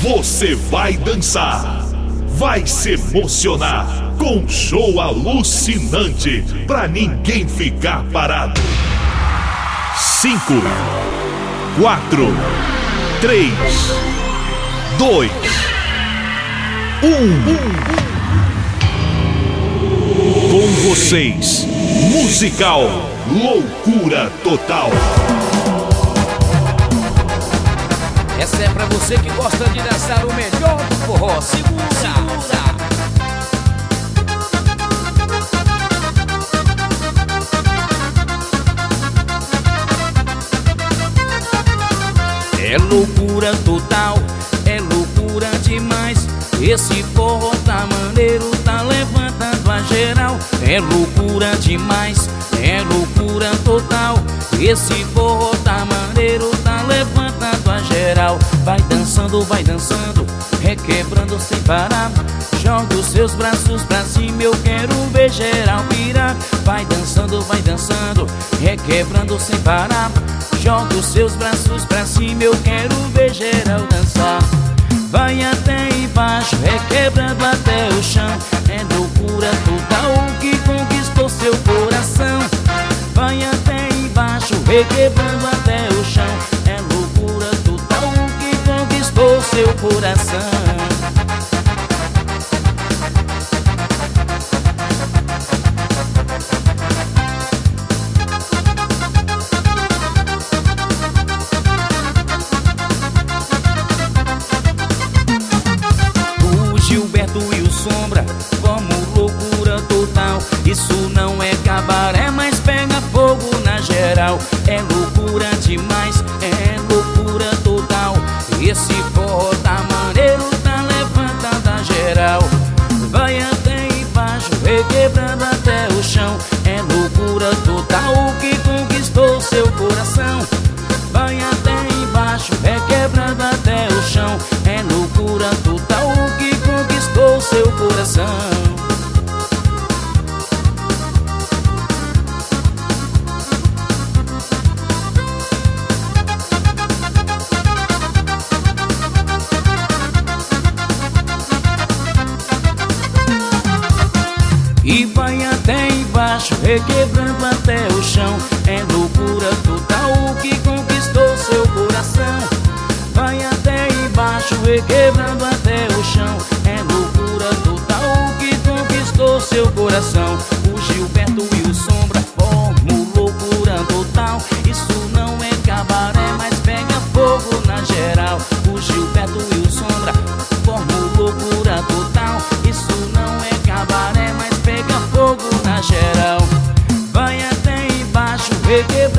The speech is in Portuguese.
Você vai dançar, vai se emocionar com um show alucinante pra ninguém ficar parado. 5, 4, 3, 2, 1. Com vocês, Musical Loucura Total. Essa é pra você que gosta de dançar o melhor do forró. Segura! É loucura total, é loucura demais. Esse forró tá maneiro, tá levantando a geral. É loucura demais, é loucura total. Esse forró tá maneiro, tá levantando a geral. Vai dançando, requebrando sem parar. Joga os seus braços pra cima, eu quero ver geral pirar. Vai dançando, requebrando sem parar. Joga os seus braços pra cima, eu quero ver geral dançar. Vai até embaixo, requebrando até o chão. É loucura total que conquistou seu coração. Vai até embaixo, requebrando até o chão. É loucura total que conquistou seu coração. Gilberto e o Sombra, como loucura total. Isso não é cabaré, mas pega fogo na geral. É loucura demais, é loucura total. Esse forró tá maneiro, tá levantando a geral. Vai até embaixo, requebrando até o chão. É loucura total que conquistou seu coração. Vai até embaixo, requebrando até o chão. É loucura total que conquistou seu coração. E vai até embaixo, requebrando até o chão. É loucura total que conquistou seu coração. Vai até embaixo, requebrando até o chão. É loucura total que conquistou seu coração. O Gilberto e o Sombra formam loucura total. Isso não é cabaré, mas pega fogo na geral. O Gilberto e o Sombra formam loucura total. Isso não é cabaré, mas pega fogo na geral. Vai até embaixo, requebrando